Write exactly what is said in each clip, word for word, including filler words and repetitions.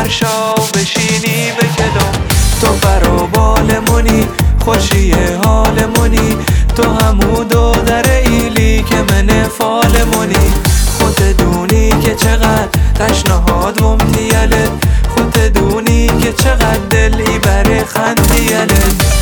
فرشا بشینی به کلم. تو پر و بالمونی خوشی حالمونی، تو همو دو در ایلی که من فالمونی. خود دونی که چقدر تشنهاد و امتیاله، خود دونی که چقدر دلی بره خندیاله.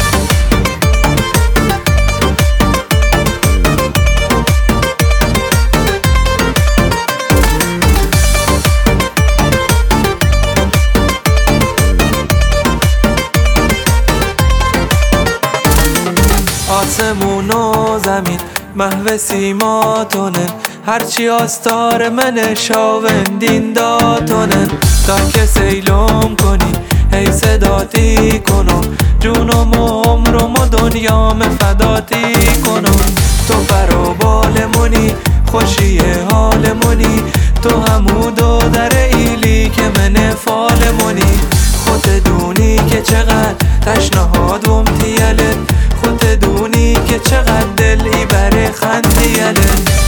آسمون و زمین محو سیماتونه، هرچی آستار من شاوندین داتونه. تا که سیلم کنی هی صداتی کنم، جونم و عمرم و دنیام فداتی کنم. تو پر و بالمونی خوشی حالمونی، تو همو دو در ایلی که من فالمونی. خود دونی که چقدر تشنهاد و امتیاله، خود دونی که چقدر دلی بره خندیاله.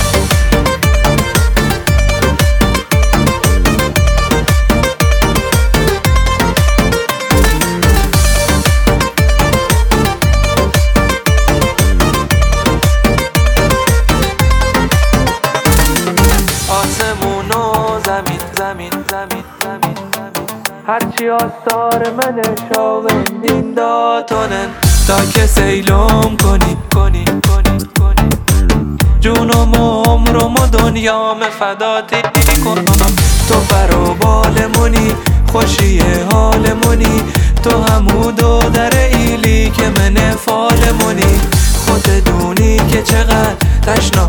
آسمون و زمین زمین زمین زمین هرچی آستار من شاوندین داتونن. تا که سیلم کنی کنی کنی کنی، جونم و عمرم و دنیام فداتی کنم. تو پر و بالمونی خوشی حالمونی، تو همو دو در ایلی که من فالمونی. خود دونی که چقدر تشنه